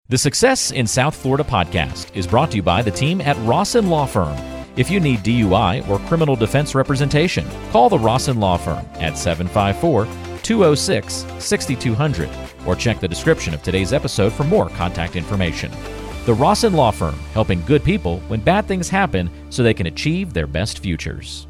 The Success in South Florida podcast is brought to you by the team at Rawson Law Firm. If you need DUI or criminal defense representation, call the Rawson Law Firm at 754-206-6200 or check the description of today's episode for more contact information. The Rawson Law Firm, helping good people when bad things happen so they can achieve their best futures.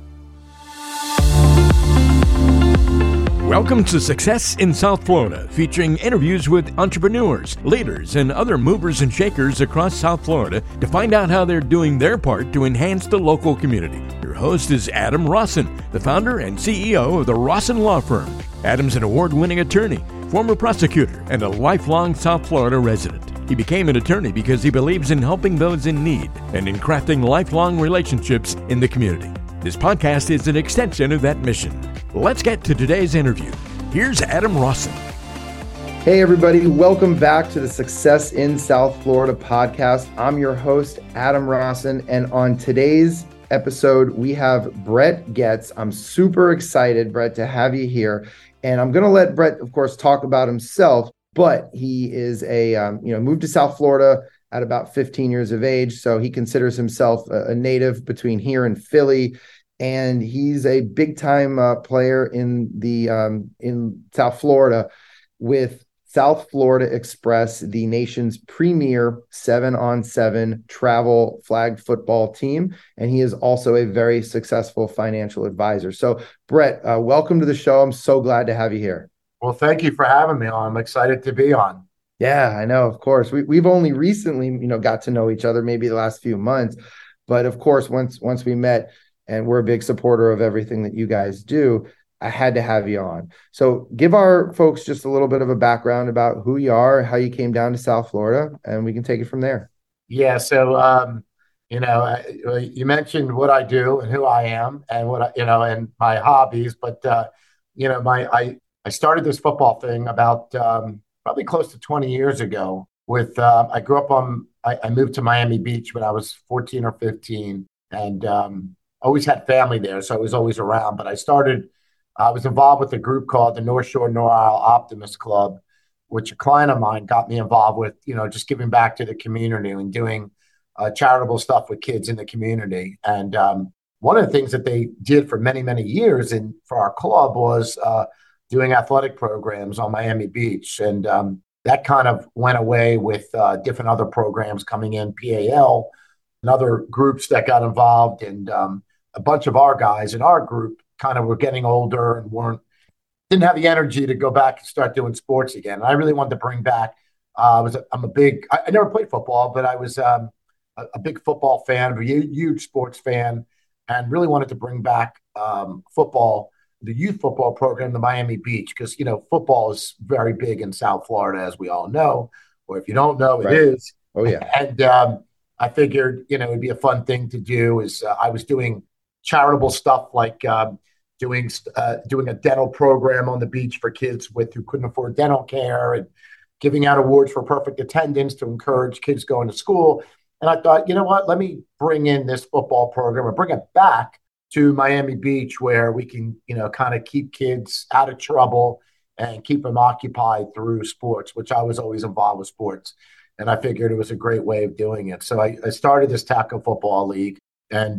Welcome to Success in South Florida, featuring interviews with entrepreneurs, leaders, and other movers and shakers across South Florida to find out how they're doing their part to enhance the local community. Your host is Adam Rawson, the founder and CEO of the Rawson Law Firm. Adam's an award-winning attorney, former prosecutor, and a lifelong South Florida resident. He became an attorney because he believes in helping those in need and in crafting lifelong relationships in the community. This podcast is an extension of that mission. Let's get to today's interview. Here's Adam Rawson. Hey everybody, welcome back to the Success in South Florida podcast. I'm your host, Adam Rawson, and on today's episode, we have Brett Getz. I'm super excited, Brett, to have you here. And I'm going to let Brett, of course, talk about himself, but he is moved to South Florida at about 15 years of age. So he considers himself a native between here and Philly. And he's a big time player in South Florida with South Florida Express, the nation's premier 7-on-7 travel flag football team. And he is also a very successful financial advisor. So Brett, welcome to the show. I'm so glad to have you here. Well, thank you for having me on. I'm excited to be on. Yeah, I know. Of course, we've only recently, got to know each other, maybe the last few months. But of course, once we met, and we're a big supporter of everything that you guys do, I had to have you on. So give our folks just a little bit of a background about who you are, how you came down to South Florida, and we can take it from there. Yeah. So, you mentioned what I do and who I am and and my hobbies. But, I started this football thing about probably close to 20 years ago with, I grew up I moved to Miami Beach when I was 14 or 15 and, always had family there, so I was always around. But I was involved with a group called the North Shore North Isle Optimist Club, which a client of mine got me involved with, just giving back to the community and doing charitable stuff with kids in the community. And one of the things that they did for many, many years for our club was doing athletic programs on Miami Beach. And that kind of went away with different other programs coming in, PAL, and other groups that got involved. And a bunch of our guys in our group kind of were getting older and didn't have the energy to go back and start doing sports again. And I really wanted to bring back, I never played football, but I was a big football fan, a huge sports fan, and really wanted to bring back football, the youth football program to Miami Beach, because, football is very big in South Florida, as we all know, or if you don't know, it is. Oh yeah. And I figured, it'd be a fun thing to do I was doing charitable stuff like doing a dental program on the beach for kids who couldn't afford dental care and giving out awards for perfect attendance to encourage kids going to school. And I thought, you know what, let me bring in this football program and bring it back to Miami Beach where we can, kind of keep kids out of trouble and keep them occupied through sports, which I was always involved with sports. And I figured it was a great way of doing it. So I started this tackle football league and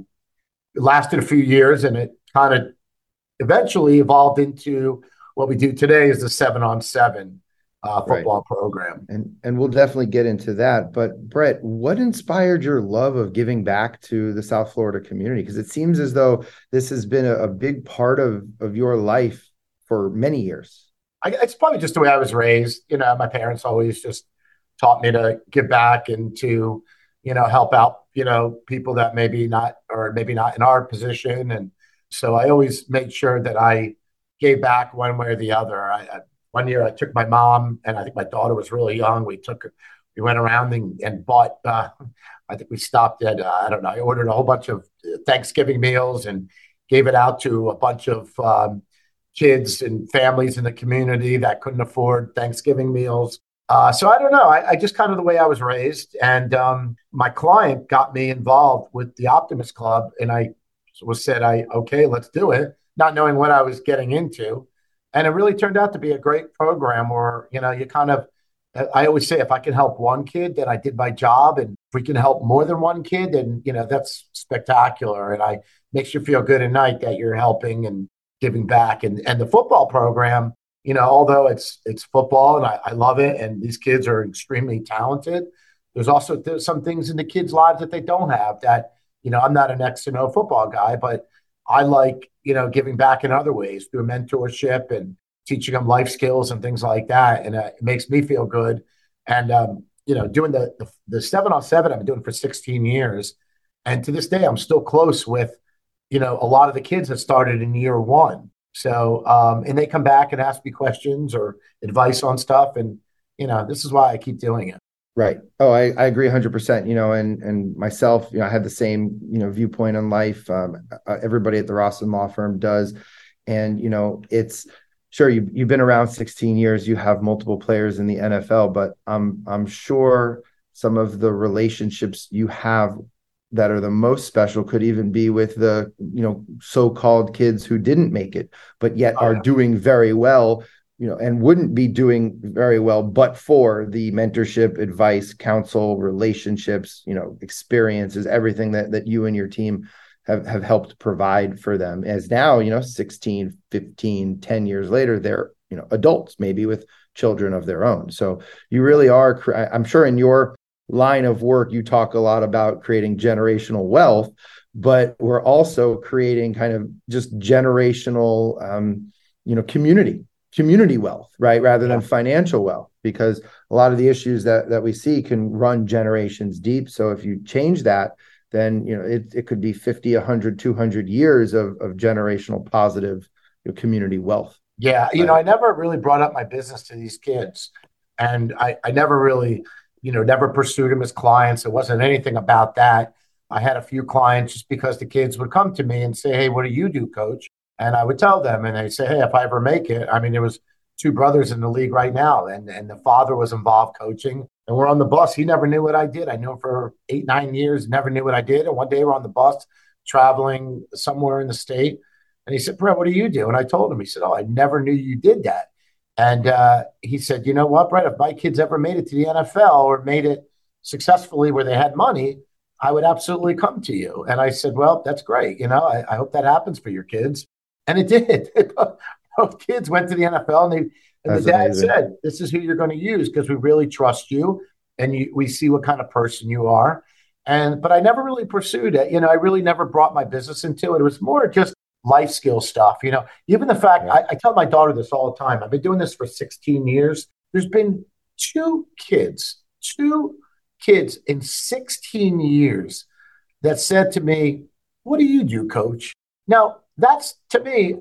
it lasted a few years, and it kind of eventually evolved into what we do today is the 7-on-7 football program. And we'll definitely get into that. But Brett, what inspired your love of giving back to the South Florida community? Because it seems as though this has been a big part of your life for many years. It's probably just the way I was raised. My parents always just taught me to give back and to, help out, people that maybe not in our position. And so I always made sure that I gave back one way or the other. One year I took my mom, and I think my daughter was really young. We went around and bought, I think we stopped at, I ordered a whole bunch of Thanksgiving meals and gave it out to a bunch of kids and families in the community that couldn't afford Thanksgiving meals. So I don't know. I just kind of the way I was raised. And my client got me involved with the Optimist Club. And I said, okay, let's do it, not knowing what I was getting into. And it really turned out to be a great program where, you kind of I always say if I can help one kid, then I did my job. And if we can help more than one kid, then, that's spectacular. And I makes you feel good at night that you're helping and giving back. And the football program, although it's football and I love it, and these kids are extremely talented, there's some things in the kids' lives that they don't have that, I'm not an X and O football guy, but I like, giving back in other ways through mentorship and teaching them life skills and things like that. And it makes me feel good. And, doing the 7-on-7 I've been doing for 16 years. And to this day, I'm still close with, a lot of the kids that started in year one. So, and they come back and ask me questions or advice on stuff. And, this is why I keep doing it. Right. Oh, I agree 100%, and myself, I have the same, viewpoint on life. Everybody at the Rawson Law Firm does. And, it's sure you've been around 16 years, you have multiple players in the NFL, but I'm sure some of the relationships you have that are the most special could even be with the, so-called kids who didn't make it, but yet are doing very well, and wouldn't be doing very well, but for the mentorship, advice, counsel, relationships, experiences, everything that you and your team have helped provide for them. As now, 16, 15, 10 years later, they're, adults, maybe with children of their own. So you really are, I'm sure in your line of work, you talk a lot about creating generational wealth, but we're also creating kind of just generational, community wealth, right? Rather than financial wealth, because a lot of the issues that we see can run generations deep. So if you change that, then, it could be 50, 100, 200 years of generational positive community wealth. Yeah. I never really brought up my business to these kids, and I never really, never pursued them as clients. It wasn't anything about that. I had a few clients just because the kids would come to me and say, "Hey, what do you do, coach?" And I would tell them, and they say, "Hey, if I ever make it," I mean, there was 2 brothers in the league right now, and the father was involved coaching, and we're on the bus. He never knew what I did. I knew him for 8, 9 years, never knew what I did. And one day we're on the bus traveling somewhere in the state, and he said, "Brett, what do you do?" And I told him. He said, "Oh, I never knew you did that." And he said, "You know what, Brett, if my kids ever made it to the NFL or made it successfully where they had money, I would absolutely come to you." And I said, "Well, that's great. I hope that happens for your kids." And it did. Both kids went to the NFL, and the dad amazing. Said, "This is who you're going to use because we really trust you, and we see what kind of person you are." But I never really pursued it. I really never brought my business into it. It was more just life skill stuff. Even the fact I tell my daughter this all the time. I've been doing this for 16 years. There's been two kids in 16 years that said to me, "What do you do, coach?" Now, that's to me,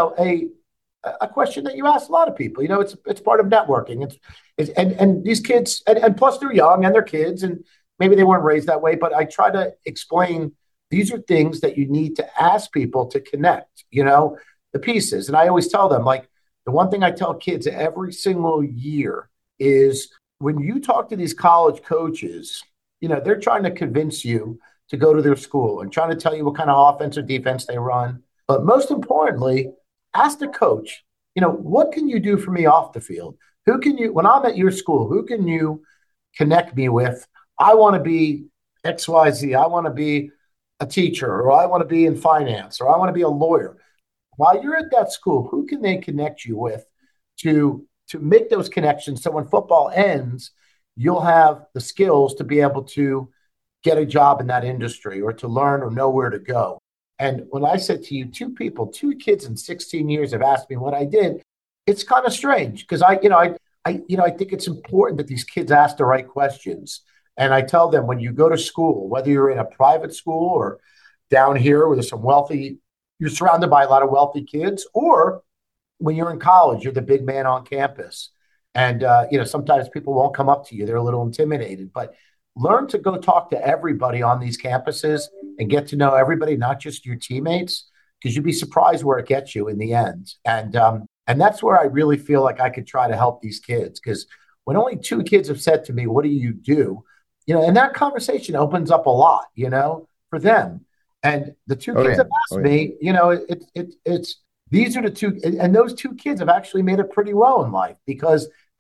a question that you ask a lot of people. It's part of networking. And these kids, and plus they're young and they're kids, and maybe they weren't raised that way. But I try to explain these are things that you need to ask people to connect. The pieces. And I always tell them, like, the one thing I tell kids every single year is when you talk to these college coaches, they're trying to convince you to go to their school and trying to tell you what kind of offense or defense they run. But most importantly, ask the coach, what can you do for me off the field? When I'm at your school, who can you connect me with? I want to be XYZ. I want to be a teacher, or I want to be in finance, or I want to be a lawyer. While you're at that school, who can they connect you with to make those connections? So when football ends, you'll have the skills to be able to get a job in that industry or to learn or know where to go. And when I said to you, 2 kids in 16 years have asked me what I did, it's kind of strange because I think it's important that these kids ask the right questions. And I tell them, when you go to school, whether you're in a private school or down here where there's you're surrounded by a lot of wealthy kids, or when you're in college, you're the big man on campus. And, sometimes people won't come up to you. They're a little intimidated, but learn to go talk to everybody on these campuses and get to know everybody, not just your teammates, because you'd be surprised where it gets you in the end. And that's where I really feel like I could try to help these kids, because when only 2 kids have said to me, "What do you do?" And that conversation opens up a lot, for them. And the 2 kids have asked me, these are the 2, and those 2 kids have actually made it pretty well in life because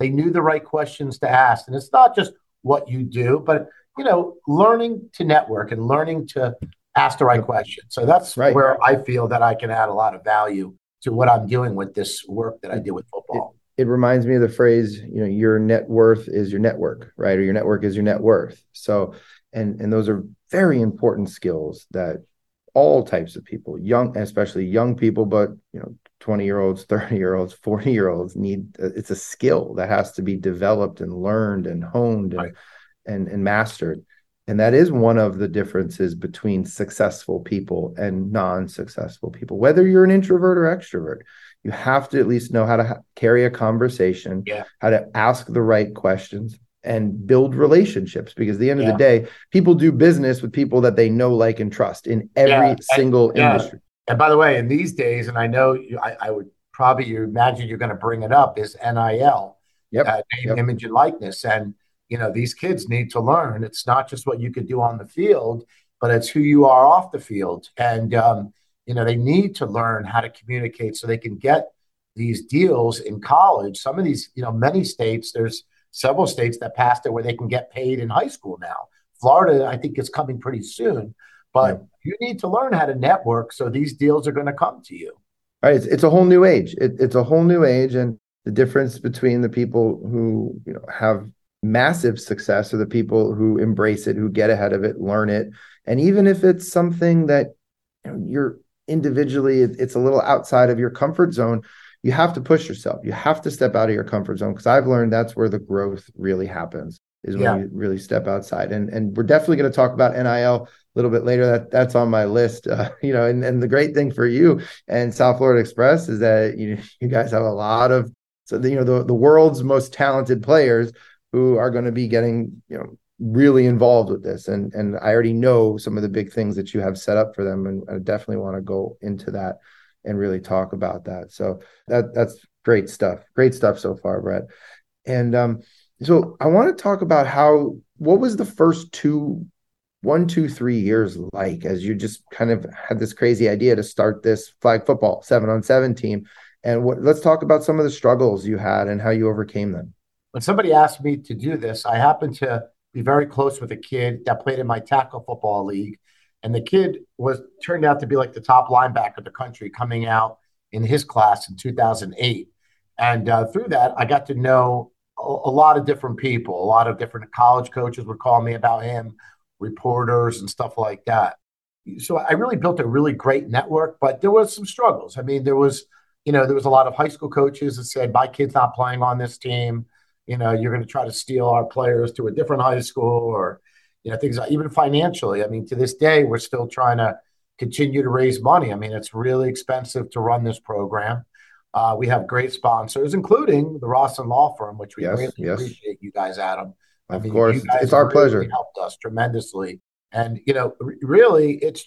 they knew the right questions to ask. And it's not just what you do, but, learning to network and learning to ask the right question. So that's Right. where I feel that I can add a lot of value to what I'm doing with this work that I do with football. It reminds me of the phrase, your net worth is your network, right? Or your network is your net worth. So, and those are very important skills that all types of people, especially young people, but 20-year-olds, 30-year-olds, 40-year-olds need. It's a skill that has to be developed and learned and honed and mastered. And that is one of the differences between successful people and non-successful people. Whether you're an introvert or extrovert, you have to at least know how to carry a conversation, how to ask the right questions, and build relationships. Because at the end of the day, people do business with people that they know, like, and trust in every single industry. And by the way, in these days, and I know I would probably, you imagine you're going to bring it up, is NIL, name, image, and likeness. And, these kids need to learn. It's not just what you could do on the field, but it's who you are off the field. And, they need to learn how to communicate so they can get these deals in college. Some of these, many states, there's several states that passed it where they can get paid in high school now. Florida, I think, is coming pretty soon. But you need to learn how to network so these deals are going to come to you. Right. It's a whole new age. It's a whole new age. And the difference between the people who have massive success are the people who embrace it, who get ahead of it, learn it. And even if it's something that you're individually, it's a little outside of your comfort zone, you have to push yourself. You have to step out of your comfort zone, because I've learned that's where the growth really happens, is when you really step outside. And we're definitely going to talk about NIL a little bit later. That's on my list. And the great thing for you and South Florida Express is that you guys have a lot of the world's most talented players who are going to be getting really involved with this. And I already know some of the big things that you have set up for them, and I definitely want to go into that and really talk about that. So that's great stuff. Great stuff so far, Brett. And so I want to talk about what was the first 1, 2, 3 years like, as you just kind of had this crazy idea to start this flag football 7-on-7 team. And let's talk about some of the struggles you had and how you overcame them. When somebody asked me to do this, I happened to be very close with a kid that played in my tackle football league. And the kid turned out to be like the top linebacker of the country coming out in his class in 2008. And through that, I got to know a lot of different people. A lot of different college coaches would call me about him, reporters and stuff like that. So I really built a really great network, but there was some struggles. I mean, there was a lot of high school coaches that said, my kid's not playing on this team. You're going to try to steal our players to a different high school, or, things like, even financially. I mean, to this day, we're still trying to continue to raise money. I mean, it's really expensive to run this program. We have great sponsors, including the Rawson Law Firm, which we really appreciate you guys, Adam. Of course, it's our pleasure. Helped us tremendously. And, really, it's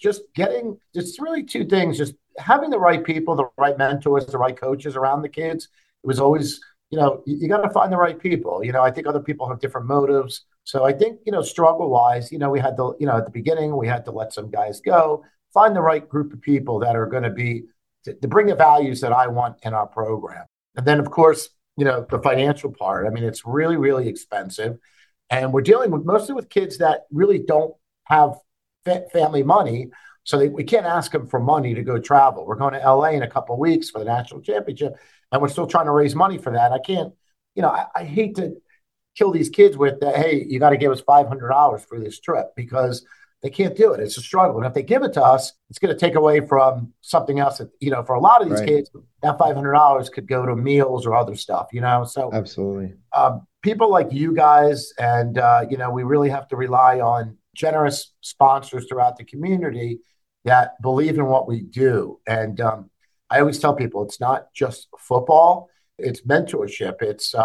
really two things, just having the right people, the right mentors, the right coaches around the kids. It was always, you got to find the right people. I think other people have different motives. So I think, struggle wise, we had to, at the beginning, we had to let some guys go, find the right group of people that are going to be, to bring the values that I want in our program. And then, of course, the financial part. I mean, it's really, really expensive. And we're dealing mostly with kids that really don't have family money. So we can't ask them for money to go travel. We're going to LA in a couple of weeks for the national championship, and we're still trying to raise money for that. I can't, I hate to kill these kids with that. Hey, you got to give us $500 for this trip, because they can't do it. It's a struggle. And if they give it to us, it's going to take away from something else that, for a lot of these kids, that $500 could go to meals or other stuff, So absolutely. People like you guys, and, we really have to rely on generous sponsors throughout the community that believe in what we do. And I always tell people, it's not just football, it's mentorship.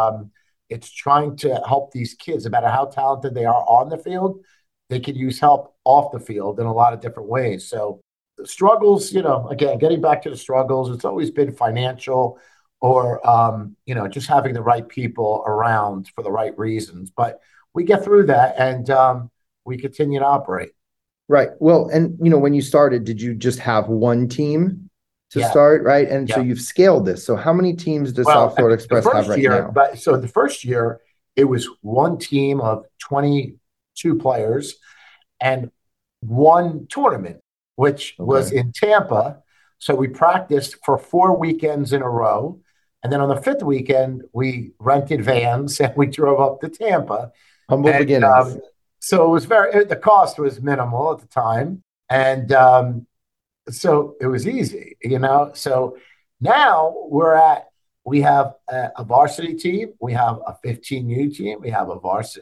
It's trying to help these kids, no matter how talented they are on the field. They could use help off the field in a lot of different ways. So the struggles, again, getting back to the struggles, it's always been financial or, just having the right people around for the right reasons. But we get through that, and we continue to operate. Right. Well, and, when you started, did you just have one team to start, right? And so Yeah. you've scaled this. So how many teams does Well, South Florida Express have right now? So the first year, it was one team of 22 players and one tournament, which was in Tampa. So we practiced for 4 weekends in a row. And then on the fifth weekend, we rented vans and we drove up to Tampa. Humble beginnings. So it was the cost was minimal at the time. And so it was easy, So now we have a varsity team. We have a 15U team. We have a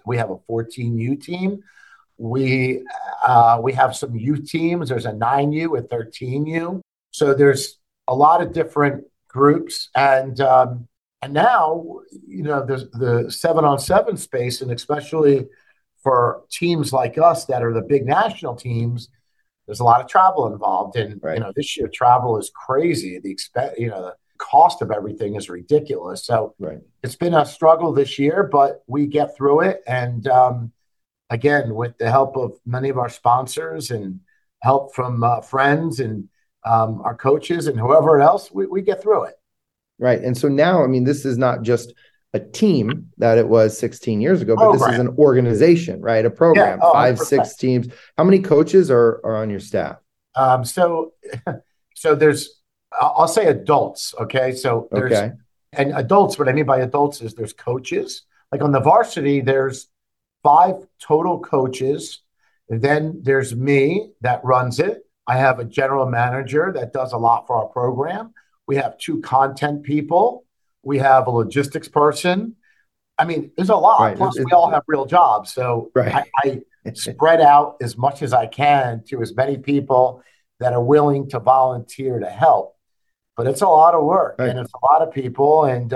14U team. We have some youth teams. There's a 9U, a 13U. So there's a lot of different groups, and now there's the 7-on-7 space, and especially for teams like us that are the big national teams, there's a lot of travel involved. And this year travel is crazy. The cost of everything is ridiculous. So it's been a struggle this year, but we get through it. And again, with the help of many of our sponsors and help from friends and our coaches and whoever else, we get through it. Right. And so now, I mean, this is not just a team that it was 16 years ago, but this is an organization, right? A program, 5-6 teams. How many coaches are on your staff? So there's, I'll say adults. Okay. So there's, and adults, what I mean by adults is there's coaches. Like on the varsity, there's 5 total coaches. And then there's me that runs it. I have a general manager that does a lot for our program. We have 2 content people. We have a logistics person. I mean, there's a lot. Right. Plus, we all have real jobs. So I spread out as much as I can to as many people that are willing to volunteer to help. But it's a lot of work and it's a lot of people. And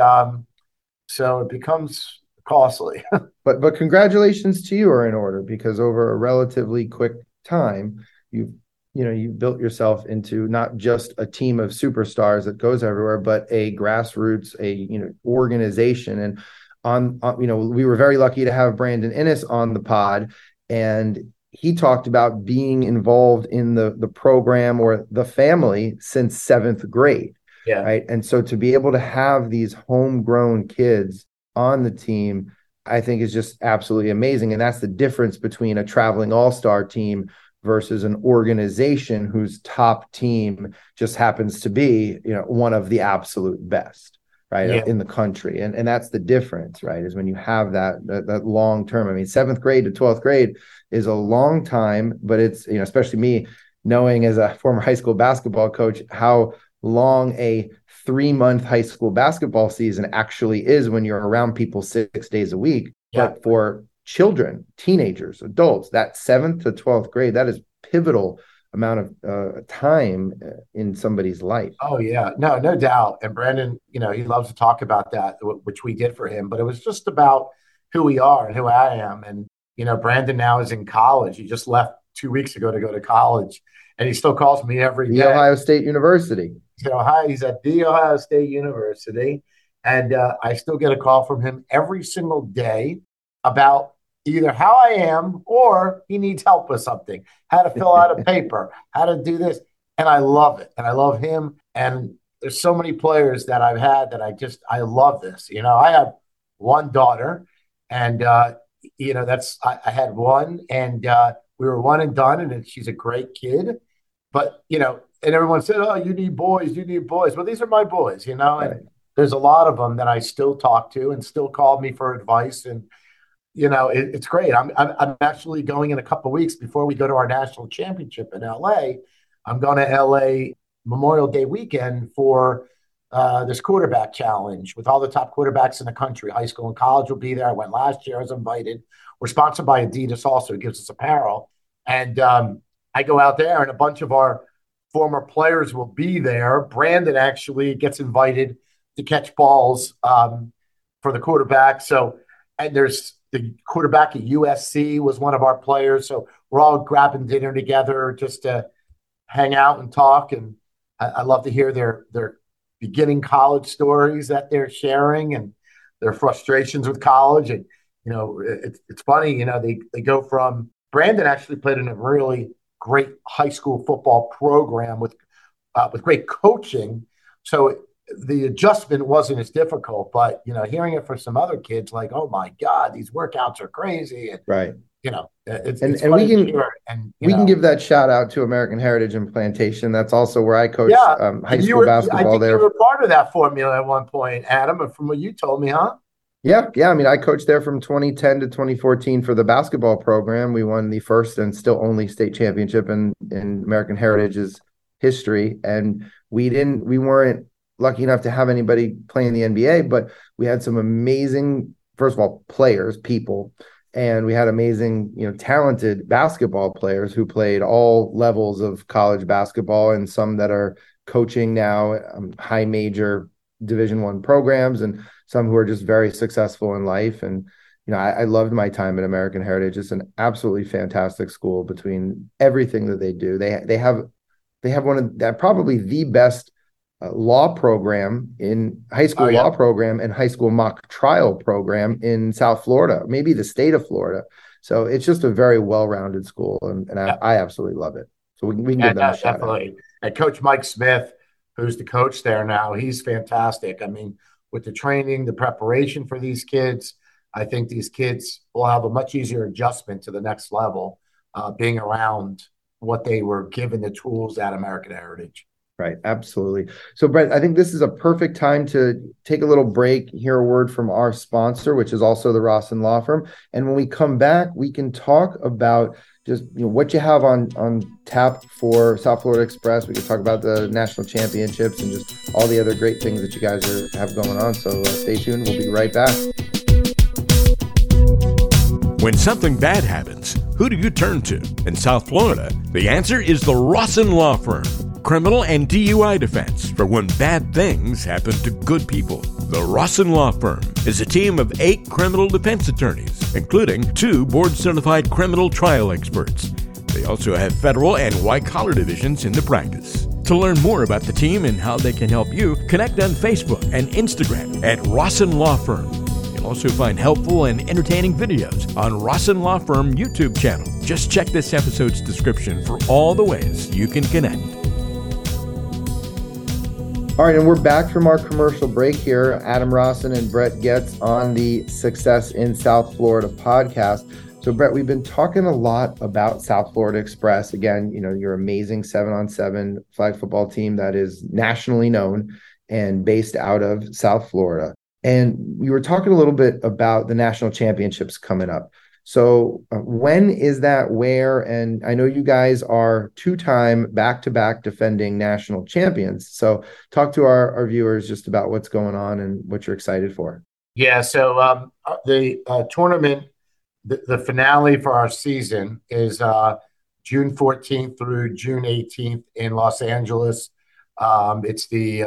so it becomes costly. But congratulations to you are in order, because over a relatively quick time, you've built yourself into not just a team of superstars that goes everywhere, but a grassroots, organization. And we were very lucky to have Brandon Innes on the pod, and he talked about being involved in the program or the family since 7th grade. Yeah. Right. And so to be able to have these homegrown kids on the team, I think is just absolutely amazing. And that's the difference between a traveling all-star team versus an organization whose top team just happens to be, one of the absolute best, right, in the country. And that's the difference, right, is when you have that long term. I mean, 7th grade to 12th grade is a long time, but it's, especially me knowing as a former high school basketball coach, how long a 3-month high school basketball season actually is when you're around people 6 days a week. Yeah. But for children, teenagers, adults, that 7th to 12th grade, that is pivotal amount of time in somebody's life. Oh yeah, no doubt. And Brandon, he loves to talk about that, which we did for him, but it was just about who we are and who I am. And, Brandon now is in college. He just left 2 weeks ago to go to college, and he still calls me every day. Ohio State University. He's at the Ohio State University. And I still get a call from him every single day about either how I am or he needs help with something, how to fill out a paper, how to do this. And I love it. And I love him. And there's so many players that I've had that I love this. I have one daughter, and, I had one, and we were one and done, and she's a great kid. But, and everyone said, oh, you need boys. Well, these are my boys, and there's a lot of them that I still talk to and still call me for advice. And, it's great. I'm actually going in a couple of weeks before we go to our national championship in LA. I'm going to LA Memorial Day weekend for this quarterback challenge with all the top quarterbacks in the country. High school and college will be there. I went last year. I was invited. We're sponsored by Adidas also. It gives us apparel. And I go out there, and a bunch of our former players will be there. Brandon actually gets invited to catch balls for the quarterback. So, and there's the quarterback at USC was one of our players. So we're all grabbing dinner together just to hang out and talk. And I love to hear their beginning college stories that they're sharing and their frustrations with college. And, it's funny, they go from Brandon actually played in a really great high school football program with with great coaching. So the adjustment wasn't as difficult, but, hearing it for some other kids, like, oh my God, these workouts are crazy. And, right. It's and we can give that shout out to American Heritage and Plantation. That's also where I coached high school basketball. I think you were part of that formula at one point, Adam, from what you told me, huh? Yeah. I mean, I coached there from 2010 to 2014 for the basketball program. We won the first and still only state championship in American Heritage's history, and we weren't lucky enough to have anybody play in the NBA, but we had some amazing, first of all, people. And we had amazing, talented basketball players who played all levels of college basketball, and some that are coaching now high major Division I programs, and some who are just very successful in life. And, I loved my time at American Heritage. It's an absolutely fantastic school between everything that they do. They have one of that, probably the best law program in high school, law program and high school mock trial program in South Florida, maybe the state of Florida. So it's just a very well-rounded school, and I absolutely love it. So we can give them a shout out. And Coach Mike Smith, who's the coach there now, he's fantastic. I mean, with the training, the preparation for these kids, I think these kids will have a much easier adjustment to the next level, being around what they were given the tools at American Heritage. Right. Absolutely. So, Brett, I think this is a perfect time to take a little break, hear a word from our sponsor, which is also the Rawson Law Firm. And when we come back, we can talk about just what you have on tap for South Florida Express. We can talk about the national championships and just all the other great things that you guys have going on. So stay tuned. We'll be right back. When something bad happens, who do you turn to? In South Florida, the answer is the Rawson Law Firm. Criminal and DUI defense for when bad things happen to good people. The Rawson Law Firm is a team of 8 criminal defense attorneys, including 2 board-certified criminal trial experts. They also have federal and white-collar divisions in the practice. To learn more about the team and how they can help you, connect on Facebook and Instagram at Rawson Law Firm. You'll also find helpful and entertaining videos on Rawson Law Firm YouTube channel. Just check this episode's description for all the ways you can connect. All right, and we're back from our commercial break here. Adam Rawson and Brett Goetz on the Success in South Florida podcast. So, Brett, we've been talking a lot about South Florida Express. Again, your amazing 7-on-7 flag football team that is nationally known and based out of South Florida. And we were talking a little bit about the national championships coming up. So when is that, where? And I know you guys are 2-time back-to-back defending national champions. So talk to our viewers just about what's going on and what you're excited for. Yeah, so the tournament, the finale for our season is June 14th through June 18th in Los Angeles. It's the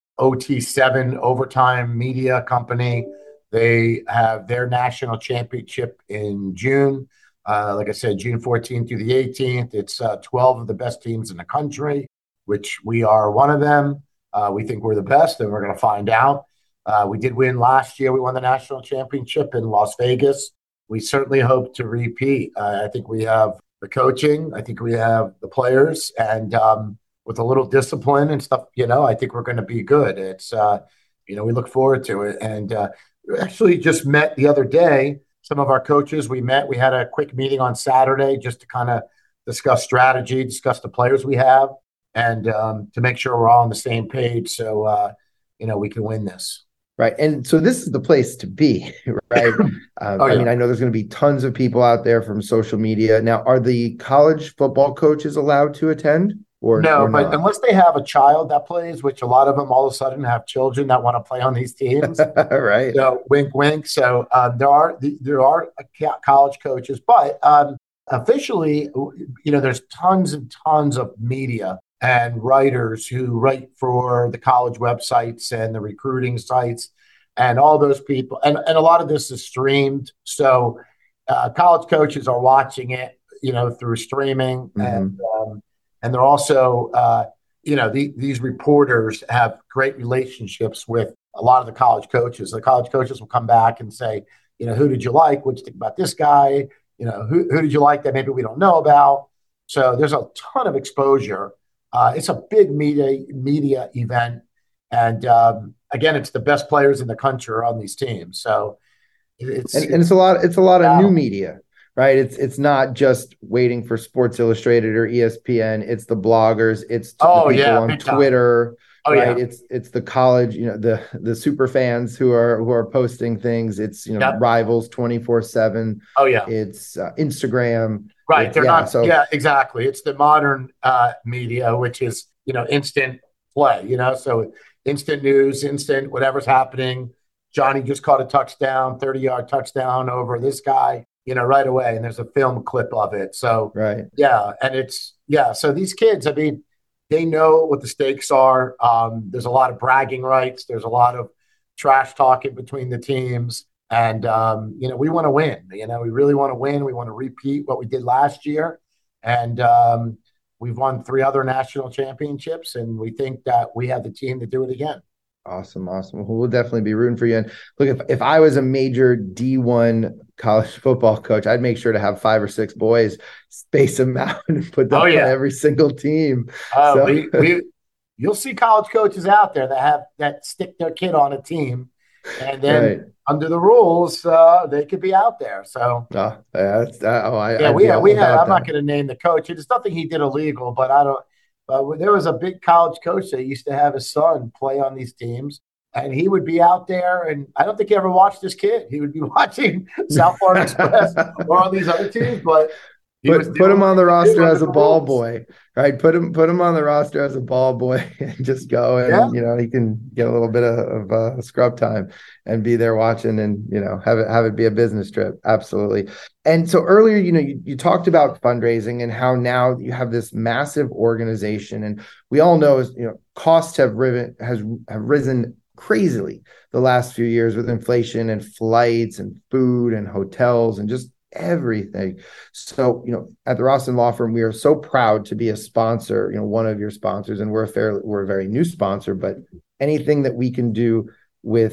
OT7 Overtime Media Company. They have their national championship in June. Like I said, June 14th through the 18th. It's 12 of the best teams in the country, which we are one of them. We think we're the best, and we're going to find out. We did win last year. We won the national championship in Las Vegas. We certainly hope to repeat. I think we have the coaching. I think we have the players. And with a little discipline and stuff, I think we're going to be good. It's, we look forward to it. And we actually just met the other day. Some of our coaches, we had a quick meeting on Saturday just to kind of discuss strategy, discuss the players we have, and to make sure we're all on the same page so, we can win this. Right. And so this is the place to be, right? I mean, I know there's going to be tons of people out there from social media. Now, are the college football coaches allowed to attend? But unless they have a child that plays, which a lot of them all of a sudden have children that want to play on these teams. Right. So wink, wink. So there are college coaches, but officially, there's tons and tons of media and writers who write for the college websites and the recruiting sites and all those people. And a lot of this is streamed. So college coaches are watching it, through streaming. Mm-hmm. And they're also, these reporters have great relationships with a lot of the college coaches. The college coaches will come back and say, who did you like? What did you think about this guy? Who did you like that maybe we don't know about? So there's a ton of exposure It's a big media event. And again, it's the best players in the country are on these teams. So and it's a lot of new media, right? It's not just waiting for Sports Illustrated or ESPN. It's the bloggers, it's the people on Twitter. Right. Yeah. It's the college, the super fans who are posting things. It's, Rivals 24/7. Oh yeah. It's Instagram. Right. Exactly. It's the modern media, which is, instant play, so instant news, instant whatever's happening. Johnny just caught a touchdown, 30-yard touchdown over this guy, right away. And there's a film clip of it. So, right. Yeah. And so these kids, I mean, they know what the stakes are. There's a lot of bragging rights. There's a lot of trash talking between the teams. And, we want to win. We really want to win. We want to repeat what we did last year. And we've won 3 other national championships. And we think that we have the team to do it again. Awesome. We'll definitely be rooting for you. And look, if I was a major D1 college football coach, I'd make sure to have 5 or 6 boys, space them out and put them on every single team. You'll see college coaches out there that stick their kid on a team, and then under the rules, they could be out there. So I'm not going to name the coach. It's nothing he did illegal, but I don't. There was a big college coach that used to have his son play on these teams, and he would be out there. And I don't think he ever watched this kid. He would be watching South Florida Express or all these other teams, but put him on the roster as a ball boy, right? Put him on the roster as a ball boy and just go and he can get a little bit of scrub time and be there watching and have it be a business trip. Absolutely. And so earlier, you talked about fundraising and how now you have this massive organization, and we all know costs have risen crazily the last few years with inflation and flights and food and hotels and just everything. So, at the Rawson Law Firm, we are so proud to be a sponsor, one of your sponsors, and we're a very new sponsor, but anything that we can do when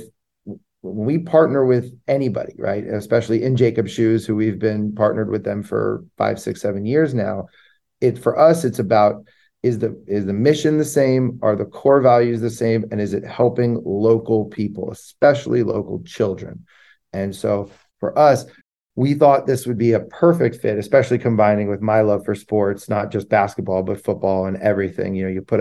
we partner with anybody, right? Especially in Jacob's Shoes, who we've been partnered with them for 5, 6, 7 years now. For us, it's about, is the mission the same? Are the core values the same? And is it helping local people, especially local children? And so for us, we thought this would be a perfect fit, especially combining with my love for sports, not just basketball, but football and everything. You put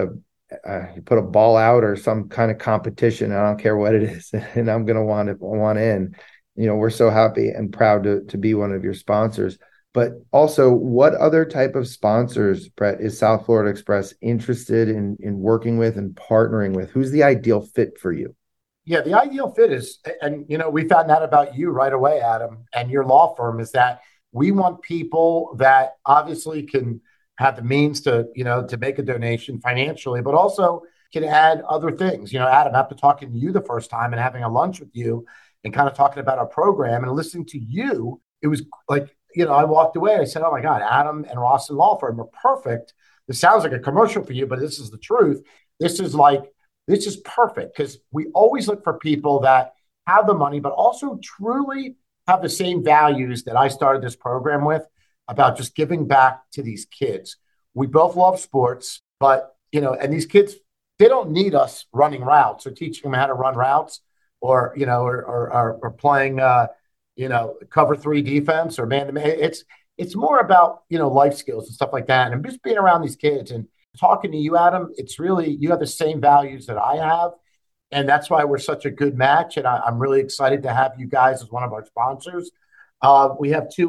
a ball out or some kind of competition, I don't care what it is, and I'm going to want in. We're so happy and proud to be one of your sponsors. But also, what other type of sponsors, Brett, is South Florida Express interested in working with and partnering with? Who's the ideal fit for you? Yeah, the ideal fit is, and we found that about you right away, Adam, and your law firm, is that we want people that obviously can have the means to make a donation financially, but also can add other things. Adam, after talking to you the first time and having a lunch with you and kind of talking about our program and listening to you, it was like, I walked away. I said, oh my God, Adam and Rawson Law Firm are perfect. This sounds like a commercial for you, but this is the truth. This is perfect, because we always look for people that have the money, but also truly have the same values that I started this program with, about just giving back to these kids. We both love sports, but, and these kids, they don't need us running routes or teaching them how to run routes or playing, cover 3 defense or man-to-man. It's more about, life skills and stuff like that. And just being around these kids and talking to you, Adam, it's really, you have the same values that I have. And that's why we're such a good match. And I'm really excited to have you guys as one of our sponsors. We have 3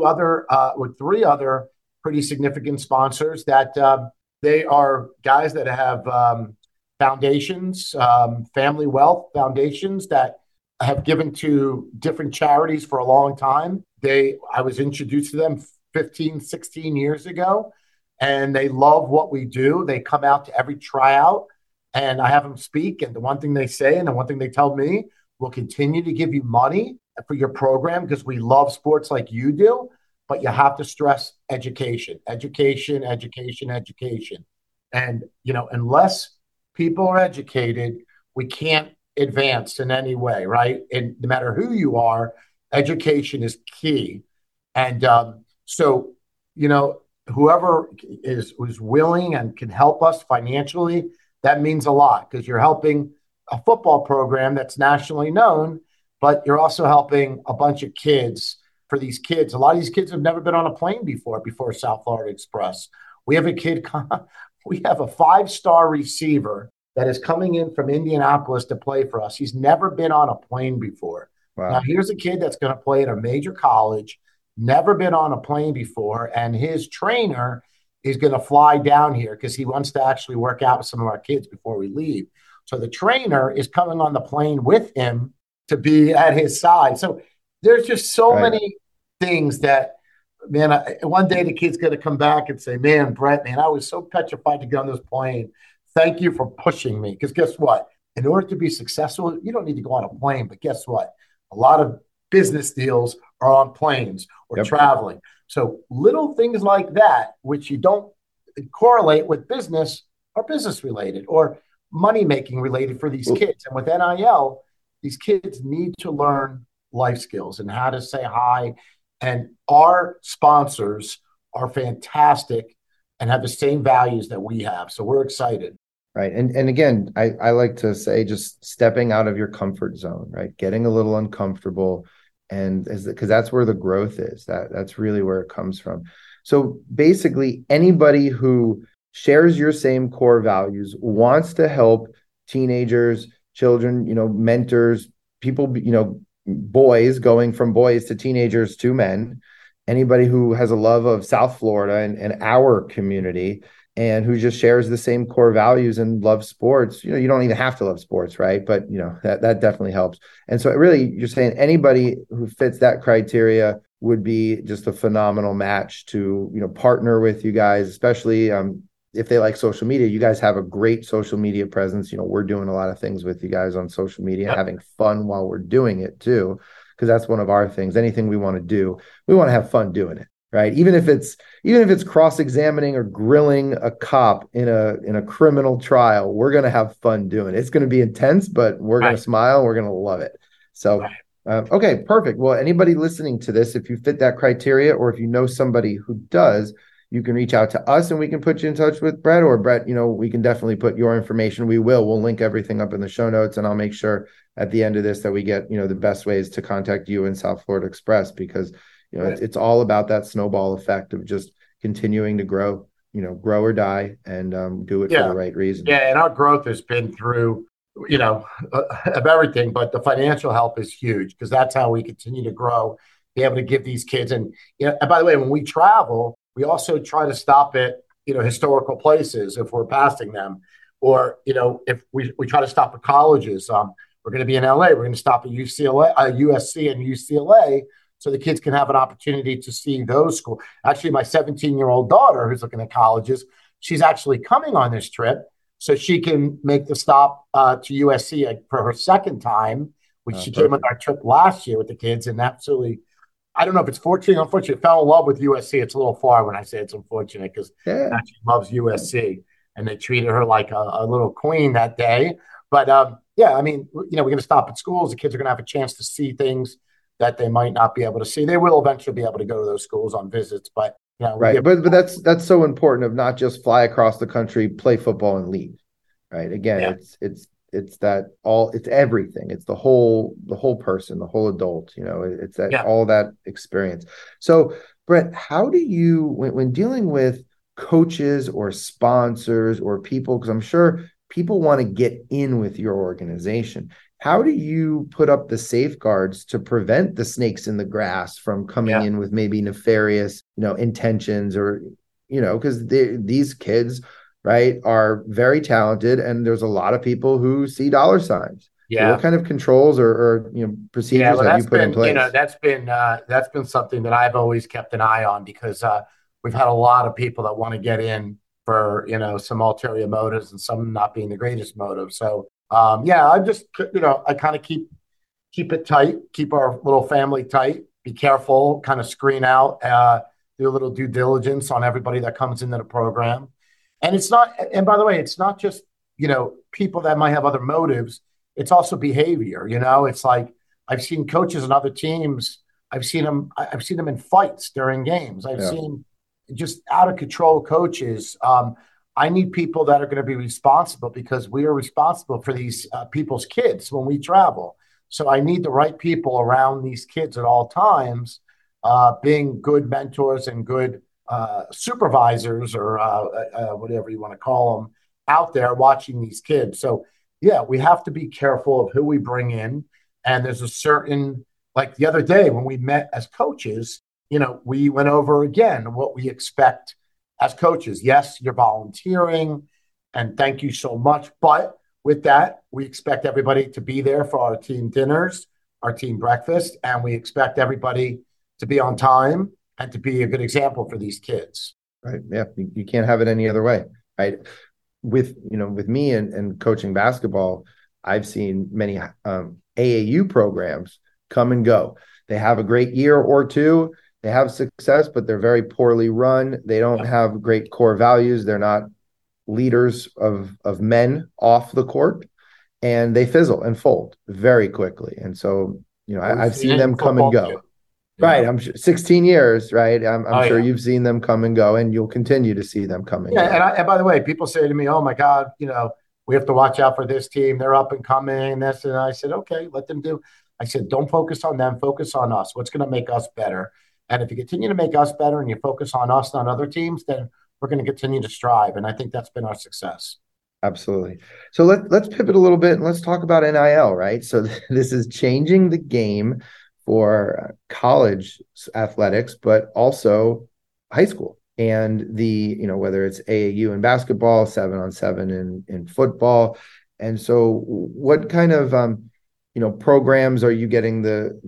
other pretty significant sponsors that they are guys that have foundations, family wealth foundations that have given to different charities for a long time. I was introduced to them 15, 16 years ago, and they love what we do. They come out to every tryout, and I have them speak. And the one thing they say, and the one thing they tell me, we'll continue to give you money for your program because we love sports like you do, but you have to stress education. And, unless people are educated, we can't advance in any way, right? And no matter who you are, education is key. And so, whoever who's willing and can help us financially, that means a lot because you're helping a football program that's nationally known, but you're also helping a bunch of kids. For these kids, a lot of these kids have never been on a plane before South Florida Express. We have a kid, we have a 5-star receiver that is coming in from Indianapolis to play for us. He's never been on a plane before. Wow. Now, here's a kid that's going to play at a major college, never been on a plane before, and his trainer is going to fly down here because he wants to actually work out with some of our kids before we leave. So the trainer is coming on the plane with him to be at his side. So there's just so many things that, man, one day the kid's going to come back and say, man, Brett, man, I was so petrified to get on this plane. Thank you for pushing me. Because guess what? In order to be successful, you don't need to go on a plane. But guess what? A lot of business deals are on planes or traveling. So little things like that, which you don't correlate with business, are business related or money making related for these kids. And with NIL, these kids need to learn life skills and how to say hi. And our sponsors are fantastic and have the same values that we have. So we're excited. Right. And again, I like to say just stepping out of your comfort zone, right? Getting a little uncomfortable. And because that's where the growth is, that's really where it comes from. So basically, anybody who shares your same core values, wants to help teenagers, children, mentors, people, boys, going from boys to teenagers to men, anybody who has a love of South Florida and our community and who just shares the same core values and loves sports. You don't even have to love sports, right? But that definitely helps. And so really you're saying anybody who fits that criteria would be just a phenomenal match to, partner with you guys, especially if they like social media. You guys have a great social media presence. We're doing a lot of things with you guys on social media, having fun while we're doing it too, because that's one of our things. Anything we want to do, we want to have fun doing it, right? Even if it's cross-examining or grilling a cop in a criminal trial, we're going to have fun doing it. It's going to be intense, but we're going to smile. We're going to love it. So, okay, perfect. Well, anybody listening to this, if you fit that criteria, or if you know somebody who does, you can reach out to us and we can put you in touch with Brett, or Brett, we can definitely put your information. We'll link everything up in the show notes, and I'll make sure at the end of this that we get, the best ways to contact you and South Florida Express, because, it's all about that snowball effect of just continuing to grow, grow or die, and do it for the right reason. Yeah. And our growth has been through, of everything, but the financial help is huge because that's how we continue to grow, be able to give these kids. And, and by the way, when we travel, we also try to stop at, historical places if we're passing them, or, if we try to stop at colleges. We're going to be in LA. We're going to stop at USC and UCLA, so the kids can have an opportunity to see those schools. Actually, my 17-year-old daughter, who's looking at colleges, she's actually coming on this trip so she can make the stop to USC for her second time, which she came on our trip last year with the kids, and absolutely. I don't know if it's fortunate or unfortunate. Fell in love with USC. It's a little far when I say it's unfortunate because she loves USC and they treated her like a little queen that day. But we're going to stop at schools. The kids are going to have a chance to see things that they might not be able to see. They will eventually be able to go to those schools on visits, but right. But that's so important of not just fly across the country, play football, and leave. Right. Again, it's everything. It's the whole person, the whole adult, it's that all that experience. So Brett, how do you, when dealing with coaches or sponsors or people, because I'm sure people want to get in with your organization, how do you put up the safeguards to prevent the snakes in the grass from coming in with maybe nefarious, intentions, or, because these kids, right, are very talented, and there's a lot of people who see dollar signs. Yeah. So what kind of controls or procedures have you put in place? That's been something that I've always kept an eye on, because we've had a lot of people that want to get in for some ulterior motives, and some not being the greatest motive. So I just I kind of keep it tight, keep our little family tight, be careful, kind of screen out, do a little due diligence on everybody that comes into the program. And by the way, it's not just, people that might have other motives. It's also behavior. It's like, I've seen coaches in other teams. I've seen them in fights during games. I've seen just out of control coaches. I need people that are going to be responsible because we are responsible for these people's kids when we travel. So I need the right people around these kids at all times, being good mentors and good supervisors or whatever you want to call them out there watching these kids. So yeah, we have to be careful of who we bring in. And there's a certain, like the other day when we met as coaches, we went over again what we expect as coaches. Yes, you're volunteering and thank you so much. But with that, we expect everybody to be there for our team dinners, our team breakfast, and we expect everybody to be on time and to be a good example for these kids. Right. Yeah. You can't have it any other way. Right. With me and coaching basketball, I've seen many AAU programs come and go. They have a great year or two. They have success, but they're very poorly run. They don't have great core values. They're not leaders of men off the court, and they fizzle and fold very quickly. And so, I've seen them come and go. Right. I'm sure 16 years, right? I'm sure you've seen them come and go, and you'll continue to see them come and go. And by the way, people say to me, oh my God, we have to watch out for this team. They're up and coming. This. And I said, okay, let them do. I said, don't focus on them. Focus on us. What's going to make us better? And if you continue to make us better and you focus on us, not other teams, then we're going to continue to strive. And I think that's been our success. Absolutely. So let's pivot a little bit and let's talk about NIL, right? So this is changing the game for college athletics, but also high school. And whether it's AAU in basketball, 7-on-7 in football. And so what kind of, programs are you getting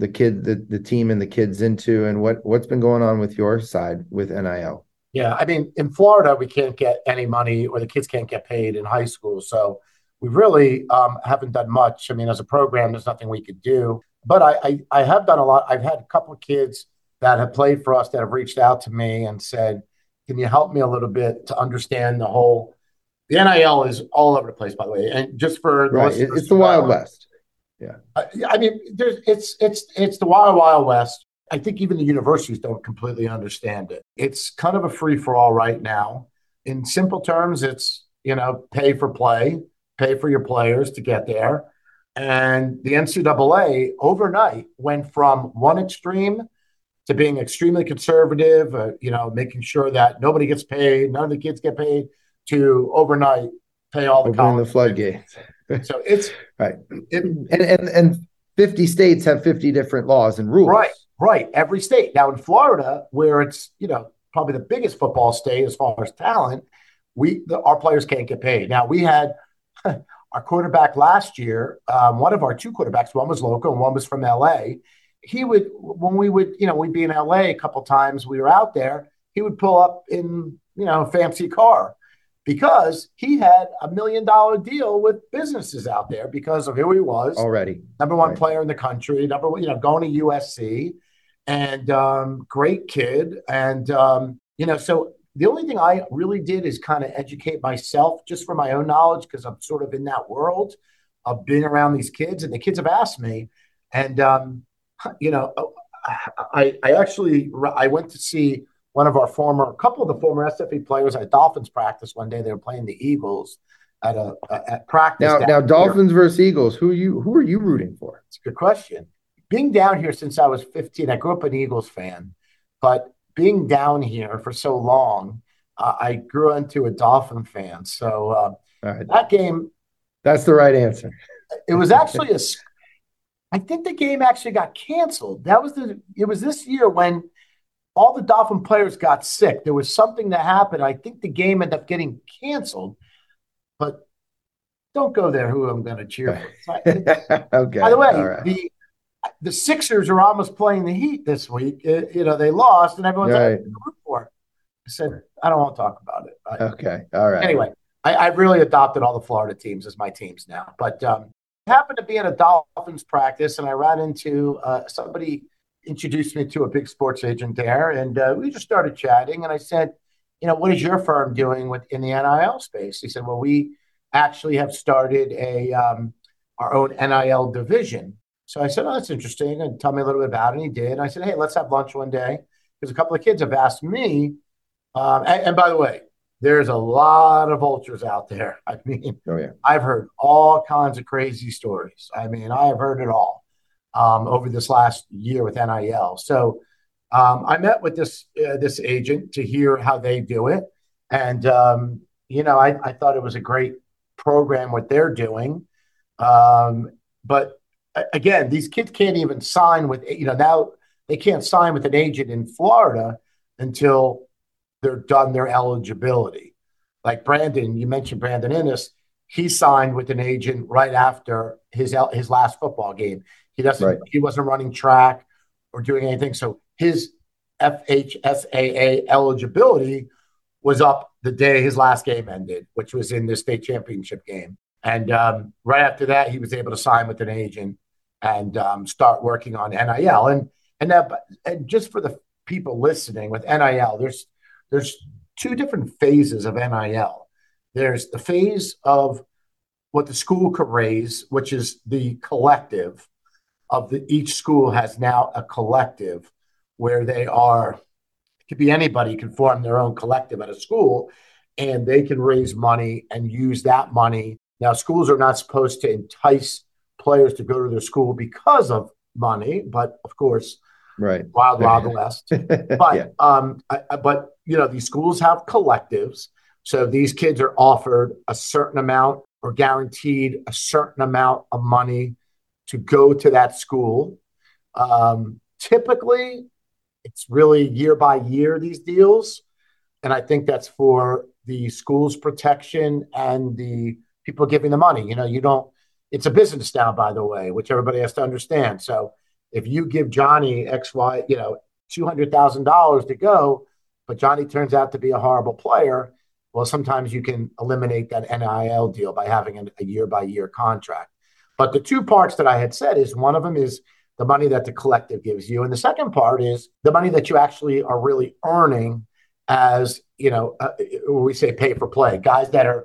the team and the kids into, and what's been going on with your side with NIL? Yeah. I mean, in Florida, we can't get any money, or the kids can't get paid in high school. So we really haven't done much. I mean, as a program, there's nothing we could do. But I have done a lot. I've had a couple of kids that have played for us that have reached out to me and said, can you help me a little bit to understand the NIL is all over the place, by the way. And just for right. It's the Wild West. Yeah. I mean, it's the Wild Wild West. I think even the universities don't completely understand it. It's kind of a free for all right now. In simple terms, it's, pay for play, pay for your players to get there. And the NCAA overnight went from one extreme to being extremely conservative, making sure that nobody gets paid, none of the kids get paid, to overnight pay all the college. The floodgates. So it's right. And 50 states have 50 different laws and rules. Right. Every state. Now in Florida, where it's, probably the biggest football state as far as talent, our players can't get paid. Now we had our quarterback last year, one of our two quarterbacks, one was local and one was from LA. We'd be in LA a couple times, we were out there, he would pull up in, a fancy car because he had $1 million deal with businesses out there because of who he was. Already. Number one player in the country, going to USC, and great kid. And, so the only thing I really did is kind of educate myself just for my own knowledge, because I'm sort of in that world of being around these kids, and the kids have asked me. And, I went to see a couple of the former SFE players at Dolphins practice one day. They were playing the Eagles at practice. Now Dolphins versus Eagles. Who are you rooting for? It's a good question. Being down here since I was 15, I grew up an Eagles fan, but being down here for so long, I grew into a Dolphin fan. So that game. That's the right answer. It was actually I think the game actually got canceled. It was this year when all the Dolphin players got sick. There was something that happened. I think the game ended up getting canceled, but don't go there who I'm going to cheer for. Okay. By the way, the Sixers are almost playing the Heat this week. They lost, and everyone's like, root for it. I said, I don't want to talk about it. Okay. All right. Anyway, I've really adopted all the Florida teams as my teams now. But I happened to be at a Dolphins practice, and I ran into somebody introduced me to a big sports agent there, and we just started chatting. And I said, what is your firm doing in the NIL space? He said, well, we actually have started our own NIL division. So I said, oh, that's interesting. And tell me a little bit about it. And he did. And I said, hey, let's have lunch one day. Because a couple of kids have asked me, And by the way, there's a lot of vultures out there. I mean, Oh yeah. I've heard all kinds of crazy stories. I mean, I have heard it all over this last year with NIL. So I met with this agent to hear how they do it, and I thought it was a great program what they're doing. But again, these kids can't even sign with now they can't sign with an agent in Florida until they're done their eligibility. Like Brandon, you mentioned Brandon Innes, he signed with an agent right after his last football game. He wasn't running track or doing anything. So his FHSAA eligibility was up the day his last game ended, which was in the state championship game. And right after that, he was able to sign with an agent and start working on NIL. And just for the people listening with NIL, there's two different phases of NIL. There's the phase of what the school could raise, which is the collective of each school has now a collective where it could be anybody can form their own collective at a school, and they can raise money and use that money. Now, schools are not supposed to entice players to go to their school because of money, but of course, right, wild west. But yeah. These schools have collectives, so these kids are offered a certain amount or guaranteed a certain amount of money to go to that school. Typically, it's really year by year, these deals. And I think that's for the school's protection and the people giving the money. It's a business now, by the way, which everybody has to understand. So if you give Johnny $200,000 to go, but Johnny turns out to be a horrible player, well, sometimes you can eliminate that NIL deal by having a year by year contract. But the two parts that I had said is one of them is the money that the collective gives you. And the second part is the money that you actually are really earning as, we say pay for play. Guys that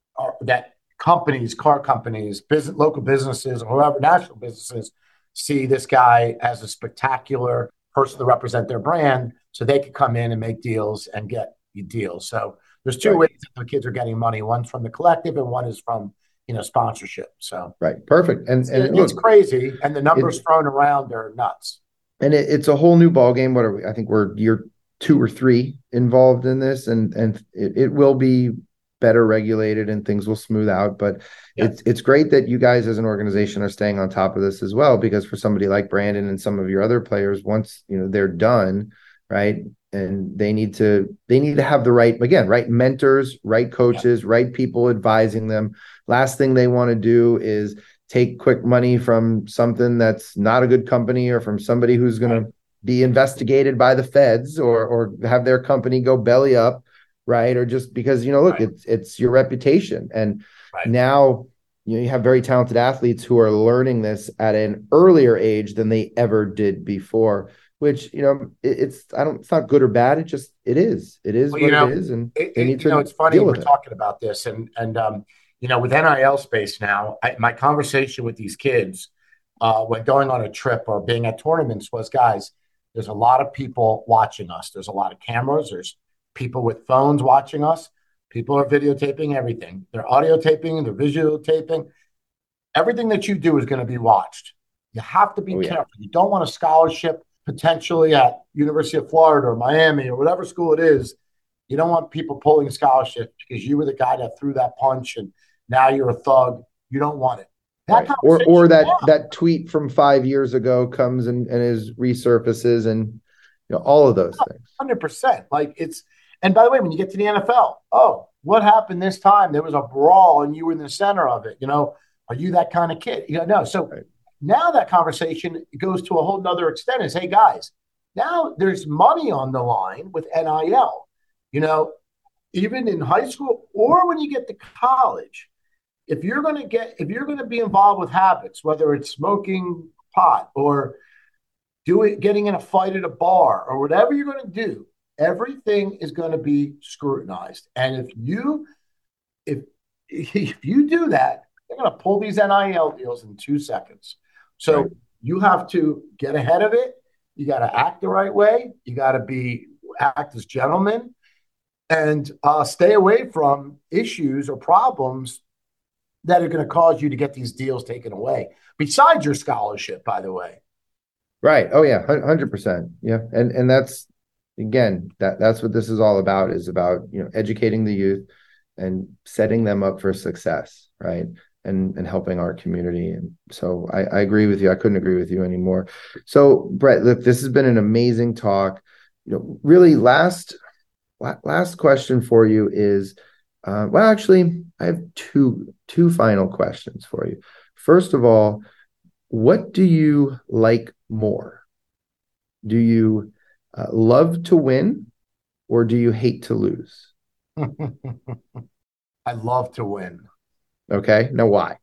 that companies, car companies, local businesses, or whoever, national businesses see this guy as a spectacular person to represent their brand so they can come in and make deals and get deals. So there's two ways that the kids are getting money. One's from the collective and one is from sponsorship. So right, perfect. And it's crazy, and the numbers thrown around are nuts. And it's a whole new ball game. What are we? I think we're year 2 or 3 involved in this, and it will be better regulated and things will smooth out. But it's great that you guys as an organization are staying on top of this as well, because for somebody like Brandon and some of your other players, once they're done, right, and they need to have the right mentors, right coaches, right people advising them. Last thing they want to do is take quick money from something that's not a good company or from somebody who's going to be investigated by the feds or have their company go belly up, right? Or just because, look, it's your reputation. And now you have very talented athletes who are learning this at an earlier age than they ever did before, which, it's not good or bad. It is what it is. And they need to it's funny we're talking about this and with NIL space now, my conversation with these kids when going on a trip or being at tournaments was, guys, there's a lot of people watching us. There's a lot of cameras. There's people with phones watching us. People are videotaping everything. They're audio taping, they're visual taping. Everything that you do is going to be watched. You have to be careful. You don't want a scholarship potentially at University of Florida or Miami or whatever school it is. You don't want people pulling scholarships because you were the guy that threw that punch and now you're a thug. You don't want it. Or that tweet from 5 years ago comes and is resurfaces and all of those things. 100%. And by the way, when you get to the NFL, what happened this time? There was a brawl and you were in the center of it. Are you that kind of kid? No. So now that conversation goes to a whole nother extent is, hey guys, now there's money on the line with NIL. Even in high school or when you get to college, if you're going to be involved with habits, whether it's smoking pot or getting in a fight at a bar or whatever you're going to do, everything is going to be scrutinized. And if you do that, they're going to pull these NIL deals in 2 seconds. So you have to get ahead of it. You got to act the right way. You got to act as gentlemen. and stay away from issues or problems that are going to cause you to get these deals taken away. Besides your scholarship, by the way. Right. Oh yeah, 100%. Yeah. And that's, again, that's what this is all about, is about, educating the youth and setting them up for success, right? And helping our community. And so I agree with you. I couldn't agree with you anymore. So Brett, look, this has been an amazing talk. Really last question for you is, well, actually, I have two final questions for you. First of all, what do you like more? Do you love to win, or do you hate to lose? I love to win. Okay. Now, why?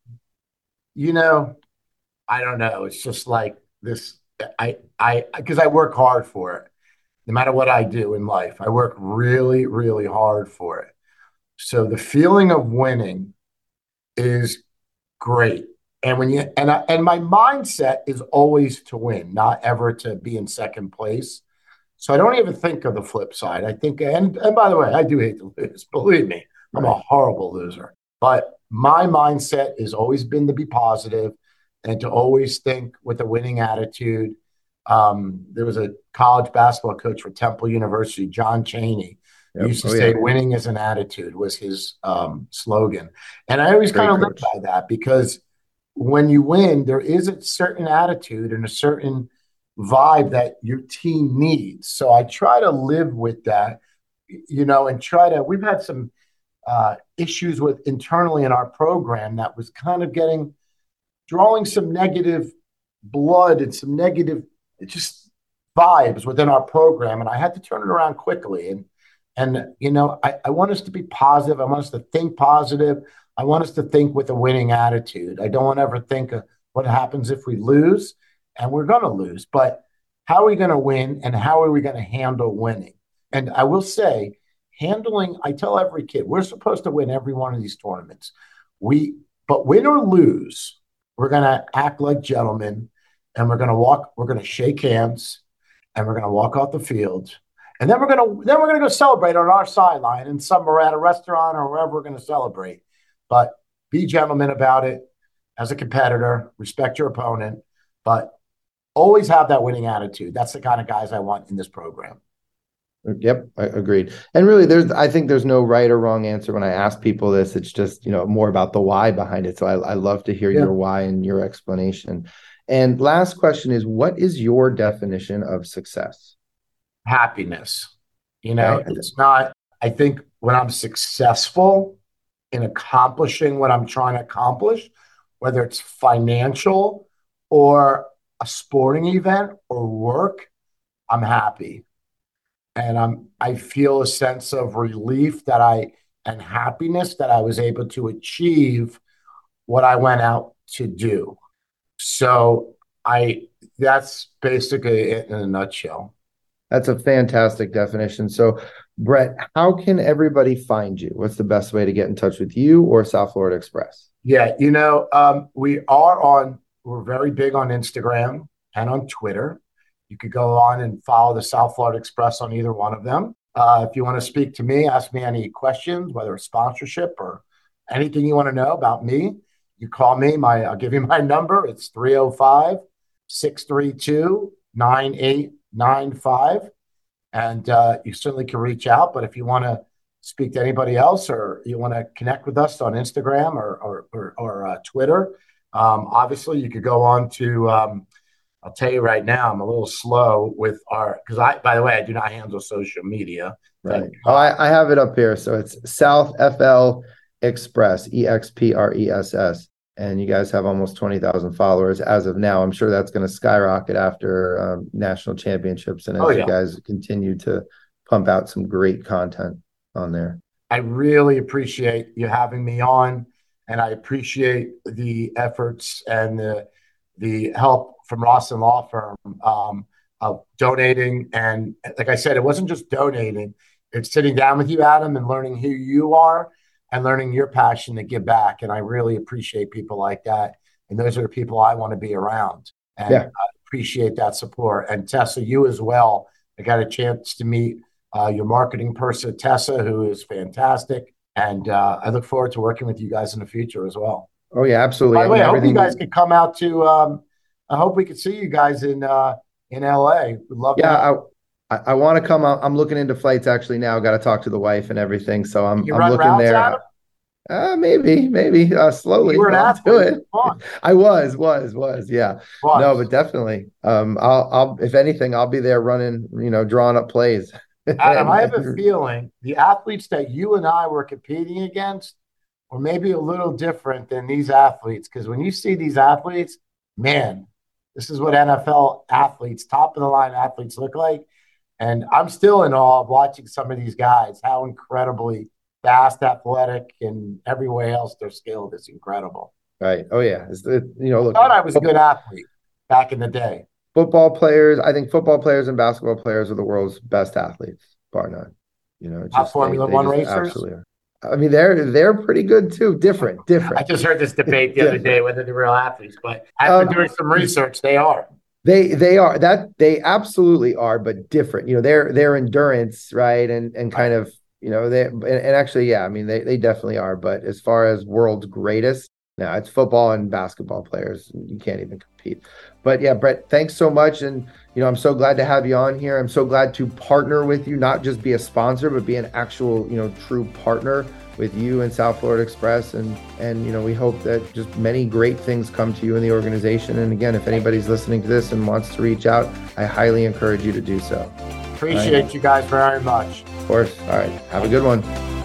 I don't know. It's just like this. Because I work hard for it. No matter what I do in life, I work really, really hard for it. So the feeling of winning is great. And and my mindset is always to win, not ever to be in second place. So I don't even think of the flip side. I think, and by the way, I do hate to lose. Believe me, I'm a horrible loser. But my mindset has always been to be positive and to always think with a winning attitude. There was a college basketball coach for Temple University, John Chaney. He used to say, winning is an attitude, was his slogan. And I always kind of live by that, because when you win, there is a certain attitude and a certain vibe that your team needs. So I try to live with that, and we've had some issues with internally in our program that was kind of drawing some negative blood and some negative just vibes within our program. And I had to turn it around quickly. And I want us to be positive. I want us to think positive. I want us to think with a winning attitude. I don't want to ever think of what happens if we lose, and we're going to lose. But how are we going to win, and how are we going to handle winning? And I will say, I tell every kid, we're supposed to win every one of these tournaments. But win or lose, we're going to act like gentlemen, and we're going to shake hands, and we're going to walk off the field. And then we're going to go celebrate on our sideline, and somewhere at a restaurant or wherever we're going to celebrate. But be gentlemen about it. As a competitor, respect your opponent, but always have that winning attitude. That's the kind of guys I want in this program. Yep, I agreed. And really, I think there's no right or wrong answer when I ask people this. It's just, more about the why behind it. So I love to hear your why and your explanation. And last question is, what is your definition of success? Happiness. It's not, I think when I'm successful in accomplishing what I'm trying to accomplish, whether it's financial or a sporting event or work, I'm happy. And I feel a sense of relief and happiness that I was able to achieve what I went out to do. So that's basically it in a nutshell. That's a fantastic definition. So, Brett, how can everybody find you? What's the best way to get in touch with you or South Florida Express? Yeah, we're very big on Instagram and on Twitter. You could go on and follow the South Florida Express on either one of them. If you want to speak to me, ask me any questions, whether it's sponsorship or anything you want to know about me, you call me. I'll give you my number. It's 305-632-9895. And you certainly can reach out. But if you want to speak to anybody else, or you want to connect with us on Instagram or Twitter, obviously you could go on to, I'll tell you right now, I'm a little slow with because by the way, I do not handle social media. Right. I have it up here. So it's South FL Express, EXPRESS. And you guys have almost 20,000 followers as of now. I'm sure that's going to skyrocket after national championships. And as you guys continue to pump out some great content on there. I really appreciate you having me on. And I appreciate the efforts and the help from Rawson Law Firm of donating. And like I said, it wasn't just donating. It's sitting down with you, Adam, and learning who you are and learning your passion to give back. And I really appreciate people like that. And those are the people I want to be around. And I appreciate that support. And Tessa, you as well. I got a chance to meet your marketing person, Tessa, who is fantastic. And I look forward to working with you guys in the future as well. Oh, yeah, absolutely. By the way, I hope you guys could come out to, I hope we could see you guys in LA. We'd love to. I want to come out. I'm looking into flights actually now. Got to talk to the wife and everything. So I'm run looking routes, there. Adam? Maybe slowly. You were an athlete. I was. Yeah. No, but definitely. I'll if anything, I'll be there running, drawing up plays. Adam, I have a feeling the athletes that you and I were competing against were maybe a little different than these athletes. Because when you see these athletes, man, this is what NFL athletes, top of the line athletes look like. And I'm still in awe of watching some of these guys, how incredibly fast, athletic, and everywhere else they're skilled is incredible. Right. Oh, yeah. Look, I thought I was a good athlete back in the day. I think football players and basketball players are the world's best athletes, bar none. Top Formula One racers. Absolutely are. I mean, they're pretty good too. Different. I just heard this debate the other day whether they're real athletes, but after doing some research, they are. They are that they absolutely are, but different. Their endurance, right, and kind of and actually, yeah, I mean they definitely are. But as far as world's greatest, no, it's football and basketball players. You can't even compete. But yeah, Brett, thanks so much, and I'm so glad to have you on here. I'm so glad to partner with you, not just be a sponsor, but be an actual true partner with you and South Florida Express, and we hope that just many great things come to you in the organization. And again, if anybody's listening to this and wants to reach out, I highly encourage you to do so. Appreciate you guys very much. Of course. All right. Have a good one.